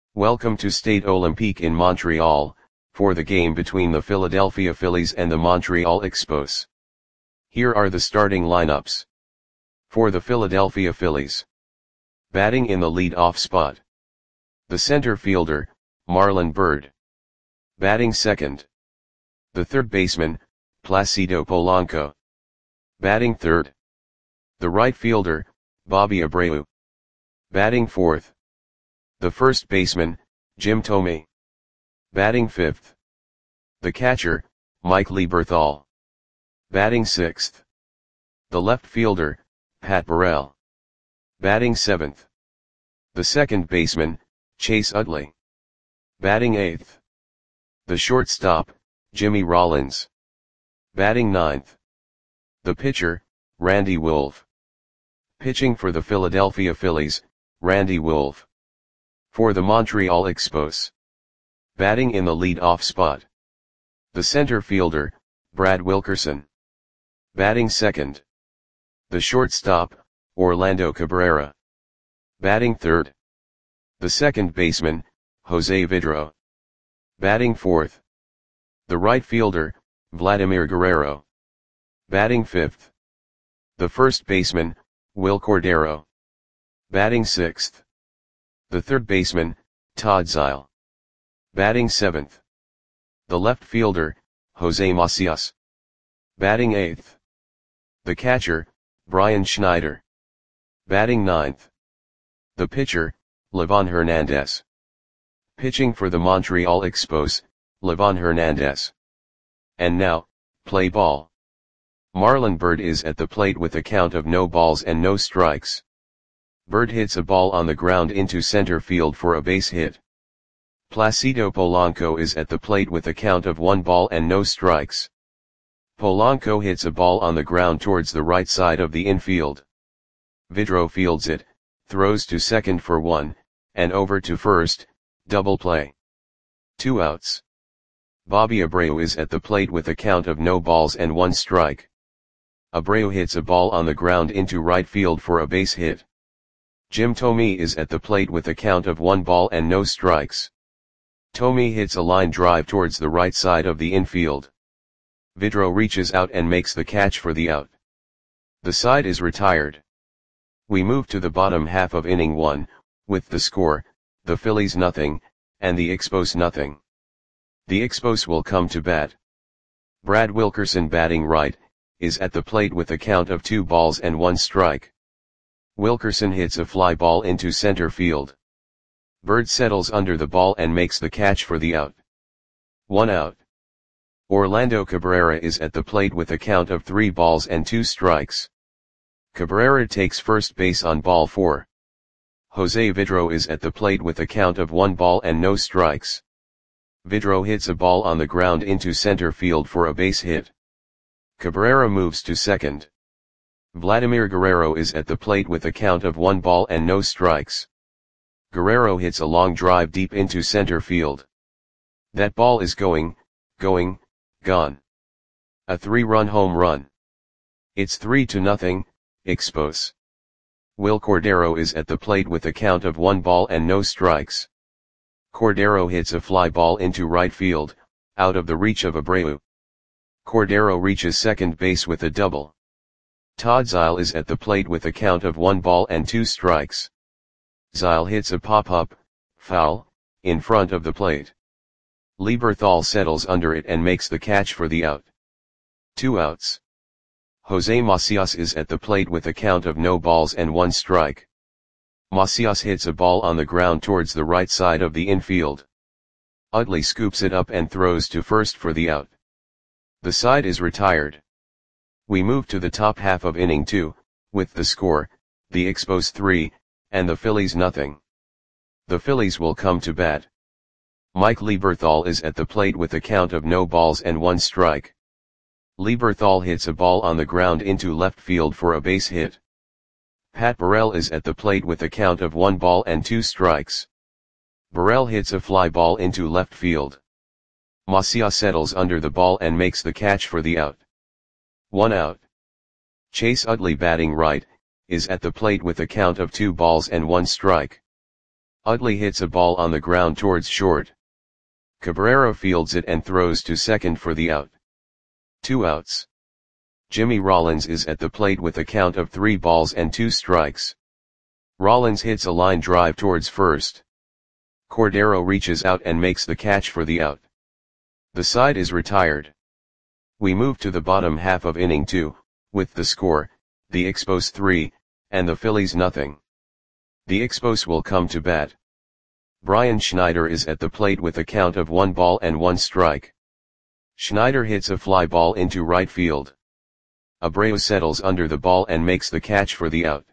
Welcome to Stade Olympique in Montreal, for the game between the Philadelphia Phillies and the Montreal Expos. Here are the starting lineups. For the Philadelphia Phillies. Batting in the lead-off spot. The center fielder, Marlon Byrd. Batting second. The third baseman, Placido Polanco. Batting third. The right fielder, Bobby Abreu. Batting fourth. The first baseman, Jim Thome. Batting fifth. The catcher, Mike Lieberthal. Batting sixth. The left fielder, Pat Burrell. Batting seventh. The second baseman, Chase Utley. Batting eighth. The shortstop, Jimmy Rollins. Batting ninth. The pitcher, Randy Wolf. Pitching for the Philadelphia Phillies, Randy Wolf. For the Montreal Expos. Batting in the lead-off spot. The center fielder, Brad Wilkerson. Batting second. The shortstop, Orlando Cabrera. Batting third. The second baseman, Jose Vidro. Batting fourth. The right fielder, Vladimir Guerrero. Batting fifth. The first baseman, Wil Cordero. Batting sixth. The third baseman, Todd Zeile. Batting seventh. The left fielder, Jose Macias. Batting eighth. The catcher, Brian Schneider. Batting ninth. The pitcher, Livan Hernandez. Pitching for the Montreal Expos, Livan Hernandez. And now, play ball. Marlon Byrd is at the plate with a count of no balls and no strikes. Byrd hits a ball on the ground into center field for a base hit. Placido Polanco is at the plate with a count of 1 ball and no strikes. Polanco hits a ball on the ground towards the right side of the infield. Vidro fields it, throws to second for 1, and over to first, double play. 2 outs. Bobby Abreu is at the plate with a count of no balls and 1 strike. Abreu hits a ball on the ground into right field for a base hit. Jim Thome is at the plate with a count of 1 ball and no strikes. Thome hits a line drive towards the right side of the infield. Vidro reaches out and makes the catch for the out. The side is retired. We move to the bottom half of inning 1, with the score, the Phillies nothing, and the Expos nothing. The Expos will come to bat. Brad Wilkerson batting right, is at the plate with a count of 2 balls and 1 strike. Wilkerson hits a fly ball into center field. Byrd settles under the ball and makes the catch for the out. 1 out. Orlando Cabrera is at the plate with a count of 3 balls and 2 strikes. Cabrera takes first base on ball 4. Jose Vidro is at the plate with a count of 1 ball and no strikes. Vidro hits a ball on the ground into center field for a base hit. Cabrera moves to second. Vladimir Guerrero is at the plate with a count of 1 ball and no strikes. Guerrero hits a long drive deep into center field. That ball is gone. A 3-run home run. It's 3-0, Expos. Wil Cordero is at the plate with a count of 1 ball and no strikes. Cordero hits a fly ball into right field, out of the reach of Abreu. Cordero reaches second base with a double. Todd Zeile is at the plate with a count of 1 ball and 2 strikes. Zeile hits a pop-up, foul, in front of the plate. Lieberthal settles under it and makes the catch for the out. 2 outs. Jose Macias is at the plate with a count of no balls and 1 strike. Macias hits a ball on the ground towards the right side of the infield. Utley scoops it up and throws to first for the out. The side is retired. We move to the top half of inning 2, with the score, the Expos 3, and the Phillies nothing. The Phillies will come to bat. Mike Lieberthal is at the plate with a count of no balls and 1 strike. Lieberthal hits a ball on the ground into left field for a base hit. Pat Burrell is at the plate with a count of 1 ball and 2 strikes. Burrell hits a fly ball into left field. Macias settles under the ball and makes the catch for the out. 1 out. Chase Utley batting right, is at the plate with a count of 2 balls and 1 strike. Utley hits a ball on the ground towards short. Cabrera fields it and throws to second for the out. 2 outs. Jimmy Rollins is at the plate with a count of 3 balls and 2 strikes. Rollins hits a line drive towards first. Cordero reaches out and makes the catch for the out. The side is retired. We move to the bottom half of inning 2, with the score, the Expos 3, and the Phillies nothing. The Expos will come to bat. Brian Schneider is at the plate with a count of 1 ball and 1 strike. Schneider hits a fly ball into right field. Abreu settles under the ball and makes the catch for the out.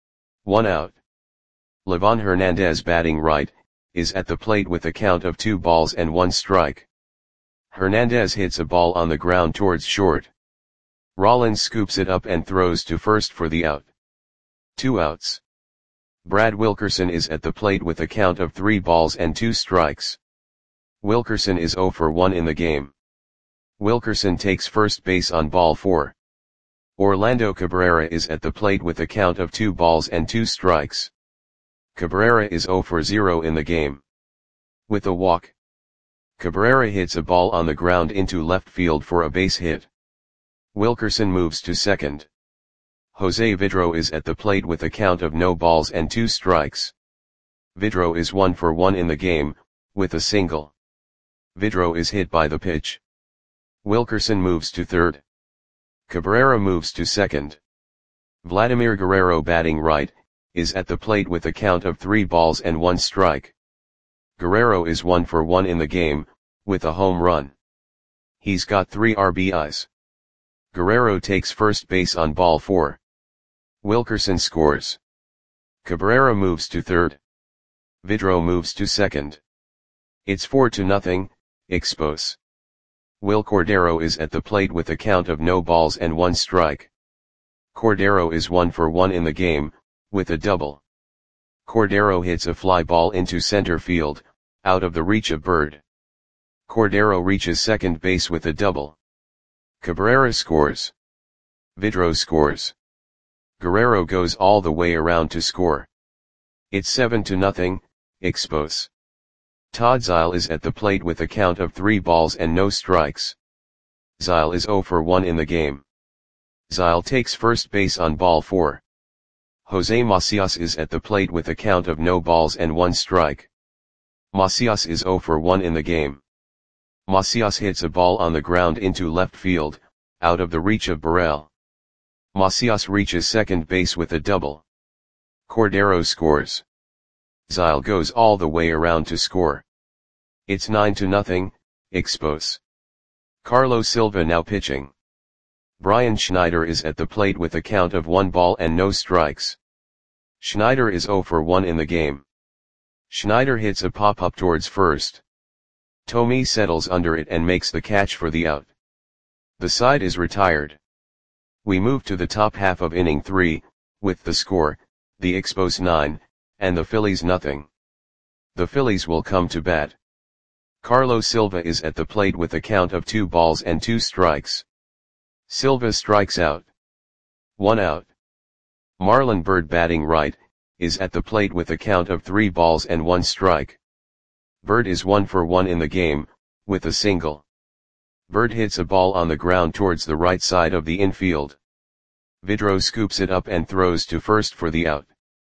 1 out. Livan Hernandez, batting right, is at the plate with a count of 2 balls and 1 strike. Hernandez hits a ball on the ground towards short. Rollins scoops it up and throws to first for the out. 2 outs. Brad Wilkerson is at the plate with a count of 3 balls and 2 strikes. Wilkerson is 0 for 1 in the game. Wilkerson takes first base on ball 4. Orlando Cabrera is at the plate with a count of 2 balls and 2 strikes. Cabrera is 0 for 0 in the game. With a walk, Cabrera hits a ball on the ground into left field for a base hit. Wilkerson moves to second. Jose Vidro is at the plate with a count of no balls and 2 strikes. Vidro is 1 for 1 in the game, with a single. Vidro is hit by the pitch. Wilkerson moves to third. Cabrera moves to second. Vladimir Guerrero, batting right, is at the plate with a count of 3 balls and 1 strike. Guerrero is 1 for 1 in the game, with a home run. He's got 3 RBIs. Guerrero takes first base on ball 4. Wilkerson scores. Cabrera moves to third. Vidro moves to second. It's 4-0, Expos. Will Cordero is at the plate with a count of no balls and 1 strike. Cordero is 1 for 1 in the game, with a double. Cordero hits a fly ball into center field, out of the reach of Bird. Cordero reaches second base with a double. Cabrera scores. Vidro scores. Guerrero goes all the way around to score. It's 7-0, Expos. Todd Zeile is at the plate with a count of 3 balls and no strikes. Zeile is 0 for 1 in the game. Zeile takes first base on ball 4. Jose Macias is at the plate with a count of no balls and 1 strike. Macias is 0 for 1 in the game. Macias hits a ball on the ground into left field, out of the reach of Burrell. Macias reaches second base with a double. Cordero scores. Zeile goes all the way around to score. It's 9-0, Expos. Carlos Silva now pitching. Brian Schneider is at the plate with a count of 1 ball and no strikes. Schneider is 0 for 1 in the game. Schneider hits a pop-up towards first. Tommy settles under it and makes the catch for the out. The side is retired. We move to the top half of inning 3, with the score, the Expos 9, and the Phillies nothing. The Phillies will come to bat. Carlos Silva is at the plate with a count of 2 balls and 2 strikes. Silva strikes out. 1 out. Marlon Byrd, batting right, is at the plate with a count of 3 balls and 1 strike. Byrd is 1 for 1 in the game, with a single. Byrd hits a ball on the ground towards the right side of the infield. Vidro scoops it up and throws to first for the out.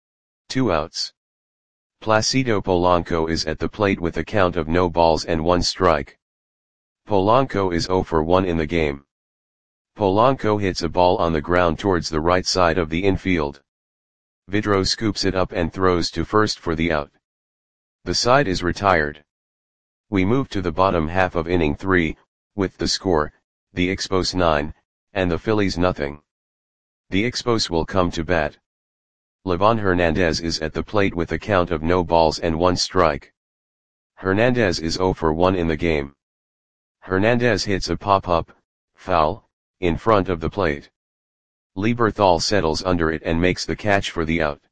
2 outs. Placido Polanco is at the plate with a count of no balls and 1 strike. Polanco is 0 for 1 in the game. Polanco hits a ball on the ground towards the right side of the infield. Vidro scoops it up and throws to first for the out. The side is retired. We move to the bottom half of inning 3, with the score, the Expos 9, and the Phillies nothing. The Expos will come to bat. Livan Hernandez is at the plate with a count of no balls and 1 strike. Hernandez is 0 for 1 in the game. Hernandez hits a pop-up, foul, in front of the plate. Lieberthal settles under it and makes the catch for the out.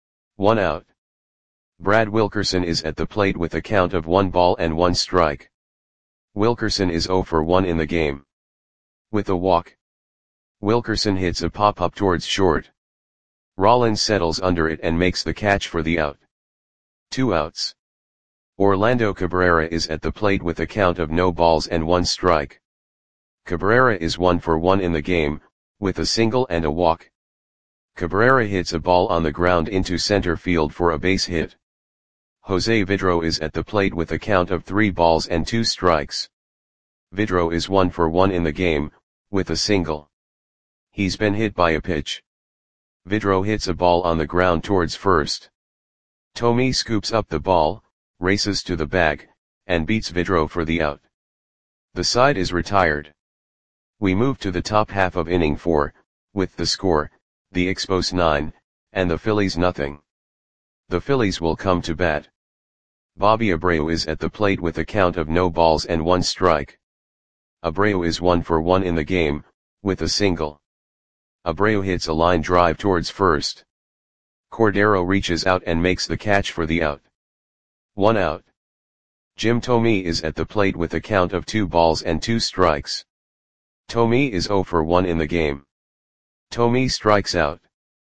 1 out. Brad Wilkerson is at the plate with a count of 1 ball and 1 strike. Wilkerson is 0 for 1 in the game. With a walk, Wilkerson hits a pop-up towards short. Rollins settles under it and makes the catch for the out. 2 outs. Orlando Cabrera is at the plate with a count of no balls and 1 strike. Cabrera is 1 for 1 in the game, with a single and a walk. Cabrera hits a ball on the ground into center field for a base hit. Jose Vidro is at the plate with a count of 3 balls and 2 strikes. Vidro is 1 for 1 in the game, with a single. He's been hit by a pitch. Vidro hits a ball on the ground towards first. Thome scoops up the ball, races to the bag, and beats Vidro for the out. The side is retired. We move to the top half of inning 4, with the score, the Expos 9, and the Phillies nothing. The Phillies will come to bat. Bobby Abreu is at the plate with a count of no balls and 1 strike. Abreu is 1 for 1 in the game, with a single. Abreu hits a line drive towards first. Cordero reaches out and makes the catch for the out. 1 out. Jim Thome is at the plate with a count of 2 balls and 2 strikes. Thome is 0 for 1 in the game. Thome strikes out.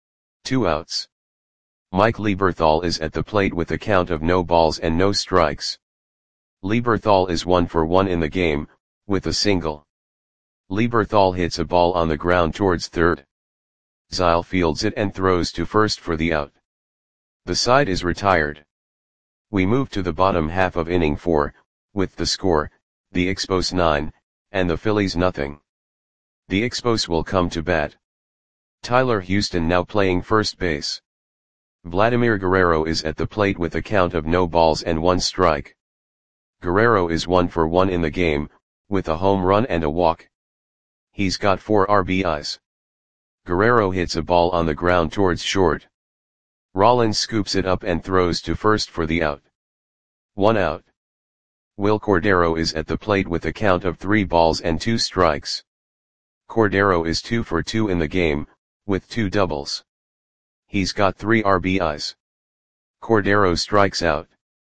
2 outs. Mike Lieberthal is at the plate with a count of no balls and no strikes. Lieberthal is 1 for 1 in the game, with a single. Lieberthal hits a ball on the ground towards third. Zile fields it and throws to first for the out. The side is retired. We move to the bottom half of inning 4, with the score, the Expos 9, and the Phillies nothing. The Expos will come to bat. Tyler Houston now playing first base. Vladimir Guerrero is at the plate with a count of no balls and 1 strike. Guerrero is 1 for 1 in the game, with a home run and a walk. He's got 4 RBIs. Guerrero hits a ball on the ground towards short. Rollins scoops it up and throws to first for the out. 1 out. Will Cordero is at the plate with a count of 3 balls and 2 strikes. Cordero is 2 for 2 in the game, with 2 doubles. He's got 3 RBIs. Cordero strikes out.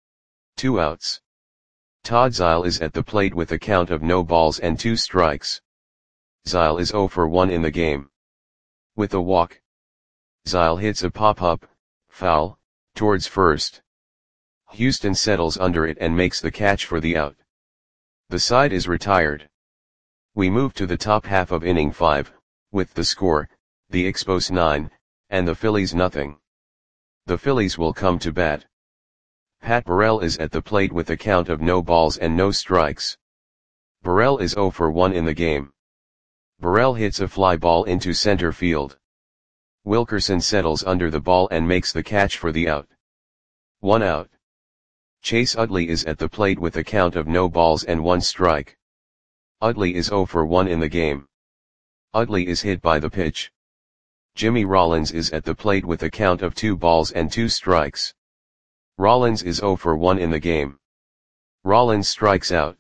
2 outs. Todd Zile is at the plate with a count of no balls and 2 strikes. Zile is 0 for 1 in the game. With a walk. Zile hits a pop-up, foul, towards first. Houston settles under it and makes the catch for the out. The side is retired. We move to the top half of inning 5, with the score, the Expos 9, and the Phillies nothing. The Phillies will come to bat. Pat Burrell is at the plate with a count of no balls and no strikes. Burrell is 0 for 1 in the game. Burrell hits a fly ball into center field. Wilkerson settles under the ball and makes the catch for the out. 1 out. Chase Utley is at the plate with a count of no balls and 1 strike. Utley is 0 for 1 in the game. Utley is hit by the pitch. Jimmy Rollins is at the plate with a count of 2 balls and 2 strikes. Rollins is 0 for 1 in the game. Rollins strikes out.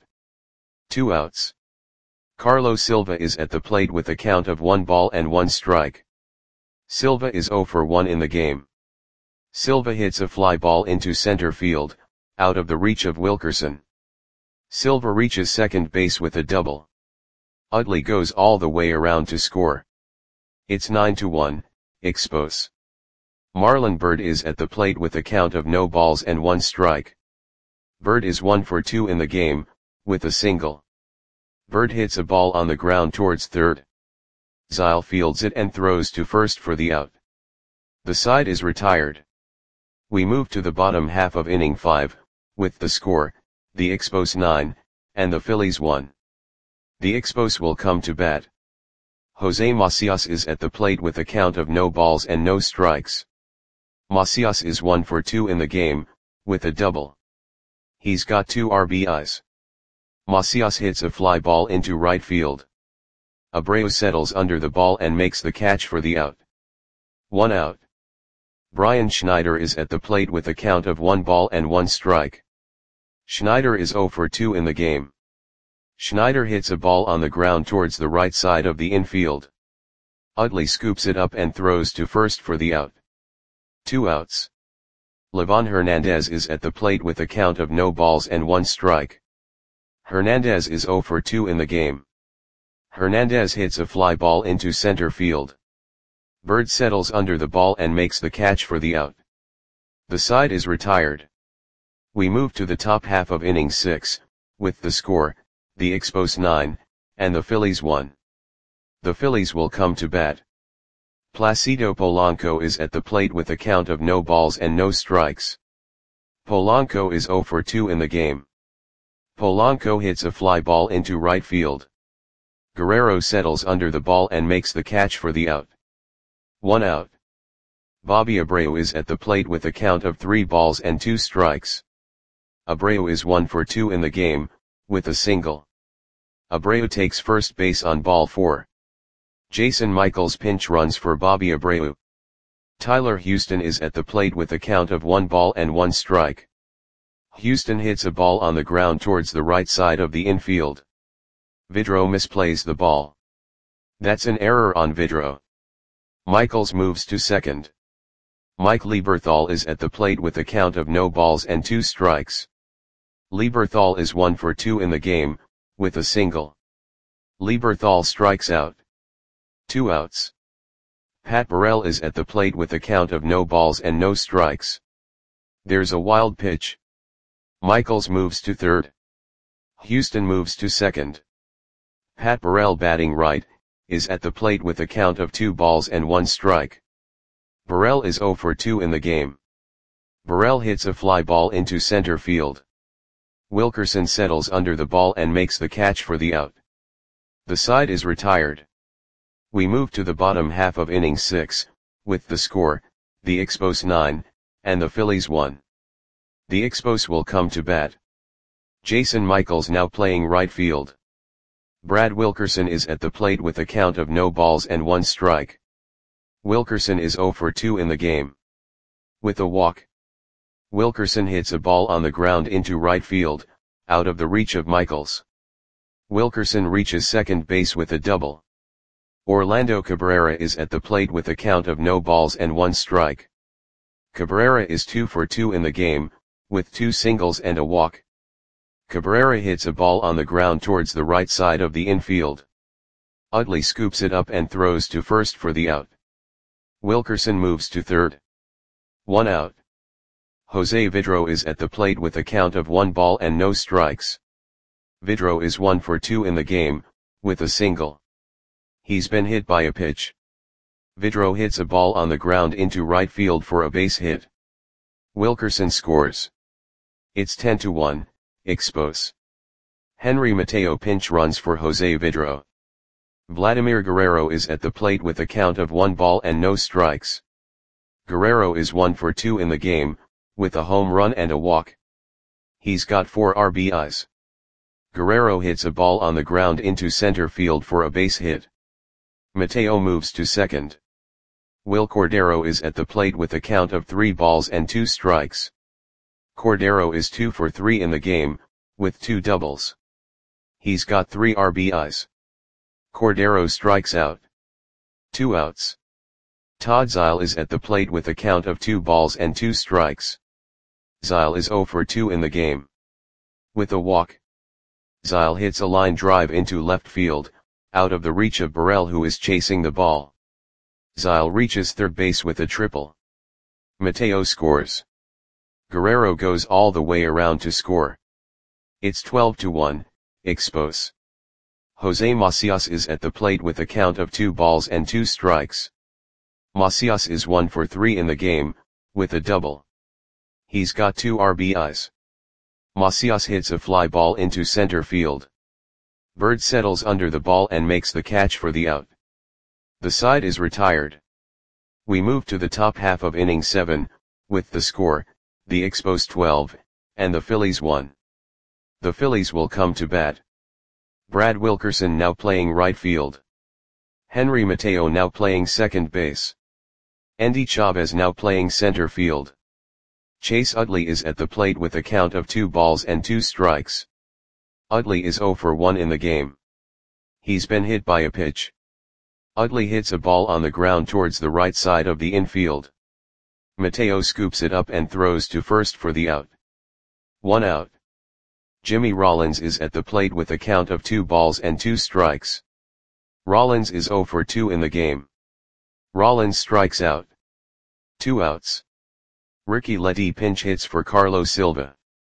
2 outs. Carlos Silva is at the plate with a count of 1 ball and 1 strike. Silva is 0 for 1 in the game. Silva hits a fly ball into center field, out of the reach of Wilkerson. Silva reaches second base with a double. Utley goes all the way around to score. It's 9-1, Expos. Marlon Byrd is at the plate with a count of no balls and 1 strike. Byrd is 1 for 2 in the game, with a single. Byrd hits a ball on the ground towards third. Zile fields it and throws to first for the out. The side is retired. We move to the bottom half of inning 5, with the score, the Expos 9, and the Phillies 1. The Expos will come to bat. Jose Macias is at the plate with a count of no balls and no strikes. Macias is 1 for 2 in the game, with a double. He's got 2 RBIs. Macias hits a fly ball into right field. Abreu settles under the ball and makes the catch for the out. 1 out. Brian Schneider is at the plate with a count of 1 ball and 1 strike. Schneider is 0 for 2 in the game. Schneider hits a ball on the ground towards the right side of the infield. Utley scoops it up and throws to first for the out. 2 outs. Livan Hernandez is at the plate with a count of no balls and 1 strike. Hernandez is 0 for 2 in the game. Hernandez hits a fly ball into center field. Byrd settles under the ball and makes the catch for the out. The side is retired. We move to the top half of inning 6, with the score, the Expos 9, and the Phillies 1. The Phillies will come to bat. Placido Polanco is at the plate with a count of no balls and no strikes. Polanco is 0 for 2 in the game. Polanco hits a fly ball into right field. Guerrero settles under the ball and makes the catch for the out. 1 out. Bobby Abreu is at the plate with a count of 3 balls and 2 strikes. Abreu is 1 for 2 in the game, with a single. Abreu takes first base on ball 4. Jason Michaels pinch runs for Bobby Abreu. Tyler Houston is at the plate with a count of 1 ball and 1 strike. Houston hits a ball on the ground towards the right side of the infield. Vidro misplays the ball. That's an error on Vidro. Michaels moves to second. Mike Lieberthal is at the plate with a count of no balls and 2 strikes. Lieberthal is 1 for 2 in the game, with a single. Lieberthal strikes out. 2 outs. Pat Burrell is at the plate with a count of no balls and no strikes. There's a wild pitch. Michaels moves to third. Houston moves to second. Pat Burrell, batting right, is at the plate with a count of 2 balls and 1 strike. Burrell is 0 for 2 in the game. Burrell hits a fly ball into center field. Wilkerson settles under the ball and makes the catch for the out. The side is retired. We move to the bottom half of inning 6, with the score, the Expos 9, and the Phillies 1. The Expos will come to bat. Jason Michaels now playing right field. Brad Wilkerson is at the plate with a count of no balls and 1 strike. Wilkerson is 0 for 2 in the game. With a walk. Wilkerson hits a ball on the ground into right field, out of the reach of Michaels. Wilkerson reaches second base with a double. Orlando Cabrera is at the plate with a count of no balls and 1 strike. Cabrera is 2 for 2 in the game, with 2 singles and a walk. Cabrera hits a ball on the ground towards the right side of the infield. Utley scoops it up and throws to first for the out. Wilkerson moves to third. 1 out. Jose Vidro is at the plate with a count of 1 ball and no strikes. Vidro is 1 for 2 in the game, with a single. He's been hit by a pitch. Vidro hits a ball on the ground into right field for a base hit. Wilkerson scores. It's 10-1, Expos. Henry Mateo pinch runs for Jose Vidro. Vladimir Guerrero is at the plate with a count of 1 ball and no strikes. Guerrero is 1 for 2 in the game, with a home run and a walk. He's got 4 RBIs. Guerrero hits a ball on the ground into center field for a base hit. Mateo moves to second. Will Cordero is at the plate with a count of 3 balls and 2 strikes. Cordero is 2 for 3 in the game, with 2 doubles. He's got 3 RBIs. Cordero strikes out. 2 outs. Todd Zeile is at the plate with a count of 2 balls and 2 strikes. Zeile is 0 for 2 in the game. With a walk. Zeile hits a line drive into left field, out of the reach of Burrell, who is chasing the ball. Zeile reaches third base with a triple. Mateo scores. Guerrero goes all the way around to score. It's 12-1, Expos. Jose Macias is at the plate with a count of 2 balls and 2 strikes. Macias is 1 for 3 in the game, with a double. He's got 2 RBIs. Macias hits a fly ball into center field. Bird settles under the ball and makes the catch for the out. The side is retired. We move to the top half of inning 7, with the score, the Expos 12, and the Phillies 1. The Phillies will come to bat. Brad Wilkerson now playing right field. Henry Mateo now playing second base. Endy Chavez now playing center field. Chase Utley is at the plate with a count of 2 balls and 2 strikes. Utley is 0 for 1 in the game. He's been hit by a pitch. Utley hits a ball on the ground towards the right side of the infield. Mateo scoops it up and throws to first for the out. 1 out. Jimmy Rollins is at the plate with a count of 2 balls and 2 strikes. Rollins is 0 for 2 in the game. Rollins strikes out. 2 outs. Ricky Letty pinch hits for Carlos Silva.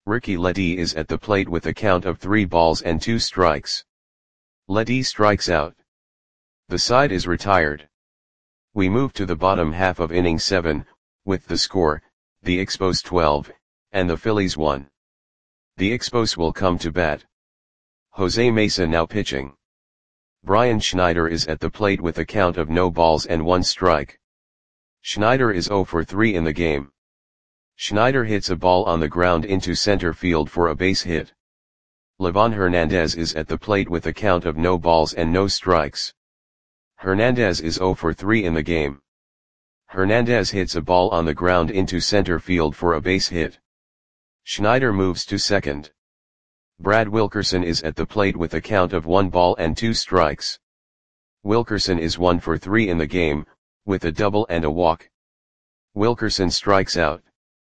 Ricky Ledee is at the plate with a count of 3 balls and 2 strikes. Ledee strikes out. The side is retired. We move to the bottom half of inning 7, with the score, the Expos 12, and the Phillies 1. The Expos will come to bat. Jose Mesa now pitching. Brian Schneider is at the plate with a count of no balls and 1 strike. Schneider is 0 for 3 in the game. Schneider hits a ball on the ground into center field for a base hit. Livan Hernandez is at the plate with a count of no balls and no strikes. Hernandez is 0 for 3 in the game. Hernandez hits a ball on the ground into center field for a base hit. Schneider moves to second. Brad Wilkerson is at the plate with a count of 1 ball and 2 strikes. Wilkerson is 1 for 3 in the game, with a double and a walk. Wilkerson strikes out.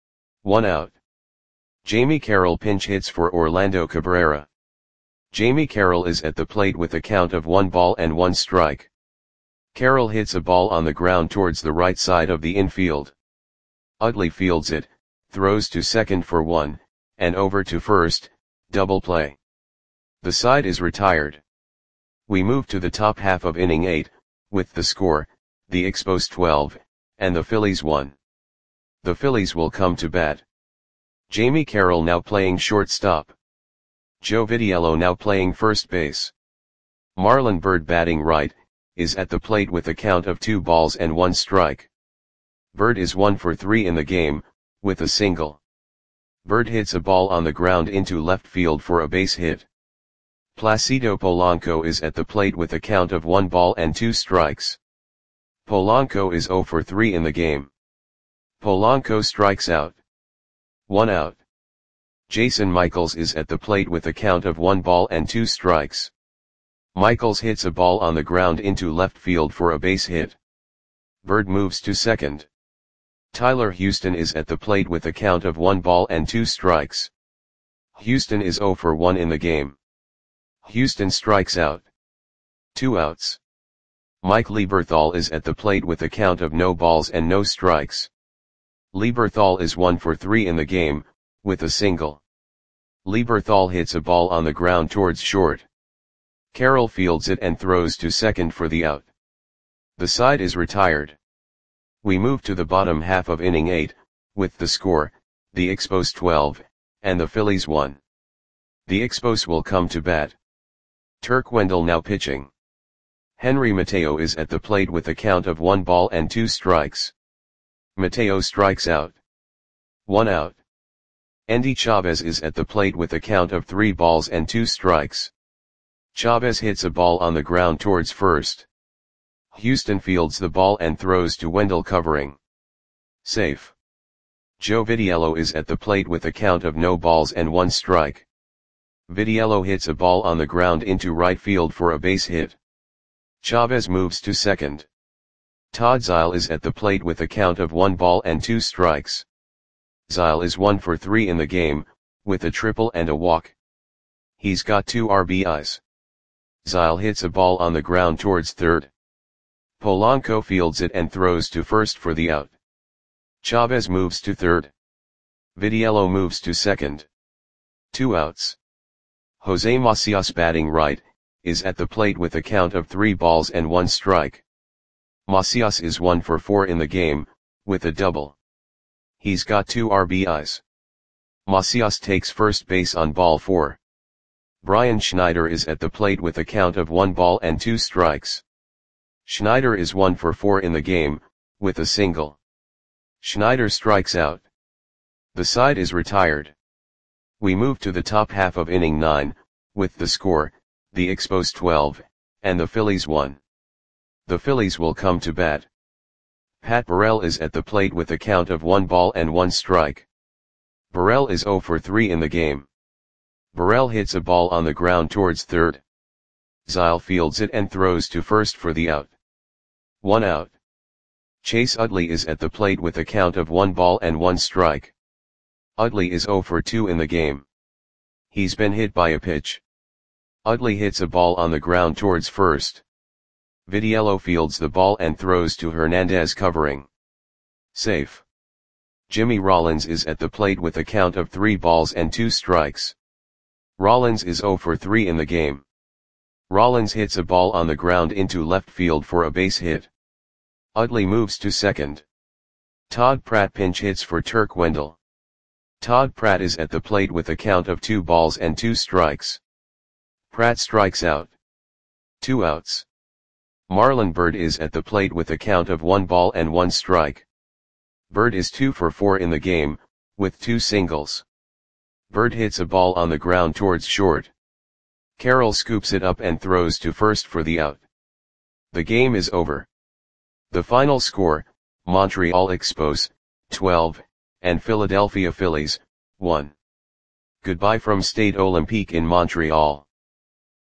1 out. Jamie Carroll pinch hits for Orlando Cabrera. Jamie Carroll is at the plate with a count of 1 ball and 1 strike. Carroll hits a ball on the ground towards the right side of the infield. Utley fields it, throws to second for 1, and over to first, double play. The side is retired. We move to the top half of inning 8, with the score, the Expos 12, and the Phillies 1. The Phillies will come to bat. Jamie Carroll now playing shortstop. Joe Vitiello now playing first base. Marlon Byrd batting right, is at the plate with a count of 2 balls and 1 strike. Byrd is 1 for 3 in the game, with a single. Byrd hits a ball on the ground into left field for a base hit. Placido Polanco is at the plate with a count of 1 ball and 2 strikes. Polanco is 0 for 3 in the game. Polanco strikes out. 1 out. Jason Michaels is at the plate with a count of 1 ball and 2 strikes. Michaels hits a ball on the ground into left field for a base hit. Byrd moves to second. Tyler Houston is at the plate with a count of 1 ball and 2 strikes. Houston is 0 for 1 in the game. Houston strikes out. 2 outs. Mike Lieberthal is at the plate with a count of no balls and no strikes. Lieberthal is 1 for 3 in the game, with a single. Lieberthal hits a ball on the ground towards short. Carroll fields it and throws to second for the out. The side is retired. We move to the bottom half of inning 8, with the score, the Expos 12, and the Phillies 1. The Expos will come to bat. Turk Wendell now pitching. Henry Mateo is at the plate with a count of 1 ball and 2 strikes. Mateo strikes out. 1 out. Endy Chavez is at the plate with a count of 3 balls and 2 strikes. Chavez hits a ball on the ground towards first. Houston fields the ball and throws to Wendell covering. Safe. Joe Vitiello is at the plate with a count of no balls and 1 strike. Vitiello hits a ball on the ground into right field for a base hit. Chavez moves to second. Todd Zeile is at the plate with a count of 1 ball and 2 strikes. Zeile is 1 for 3 in the game, with a triple and a walk. He's got 2 RBIs. Zeile hits a ball on the ground towards third. Polanco fields it and throws to first for the out. Chavez moves to third. Vitiello moves to second. 2 outs. Jose Macias batting right, is at the plate with a count of 3 balls and 1 strike. Macias is 1 for 4 in the game, with a double. He's got 2 RBIs. Macias takes first base on ball 4. Brian Schneider is at the plate with a count of 1 ball and 2 strikes. Schneider is 1 for 4 in the game, with a single. Schneider strikes out. The side is retired. We move to the top half of inning 9, with the score, the Expos 12, and the Phillies 1. The Phillies will come to bat. Pat Burrell is at the plate with a count of 1 ball and 1 strike. Burrell is 0 for 3 in the game. Burrell hits a ball on the ground towards third. Zeile fields it and throws to first for the out. 1 out. Chase Utley is at the plate with a count of 1 ball and 1 strike. Utley is 0 for 2 in the game. He's been hit by a pitch. Utley hits a ball on the ground towards first. Vitiello fields the ball and throws to Hernandez covering. Safe. Jimmy Rollins is at the plate with a count of 3 balls and 2 strikes. Rollins is 0 for 3 in the game. Rollins hits a ball on the ground into left field for a base hit. Utley moves to second. Todd Pratt pinch hits for Turk Wendell. Todd Pratt is at the plate with a count of 2 balls and 2 strikes. Pratt strikes out. 2 outs. Marlon Byrd is at the plate with a count of 1 ball and 1 strike. Byrd is 2 for 4 in the game, with 2 singles. Byrd hits a ball on the ground towards short. Carroll scoops it up and throws to first for the out. The game is over. The final score, Montreal Expos, 12, and Philadelphia Phillies, 1. Goodbye from Stade Olympique in Montreal.